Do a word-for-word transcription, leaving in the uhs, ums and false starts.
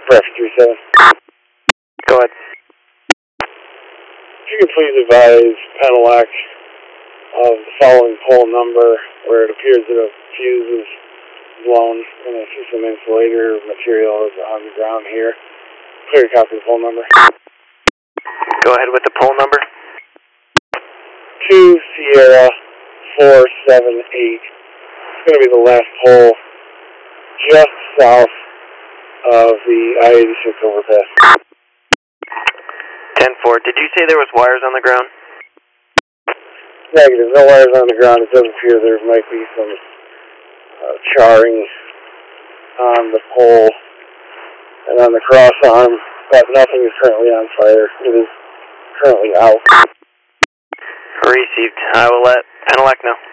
Traffic three seven. Go ahead. If you could please advise Penelec of the following pole number where it appears that a fuse is blown and I see some insulator material is on the ground here. Clear copy of the pole number. Go ahead with the pole number. two Sierra four seven eight. It's going to be the last pole just south of the I eighty-six overpass. ten four. Did you say there was wires on the ground? Negative. No wires on the ground. It does appear there might be some uh, charring on the pole and on the cross arm, but nothing is currently on fire. It is currently out. Received. I will let Penelec know.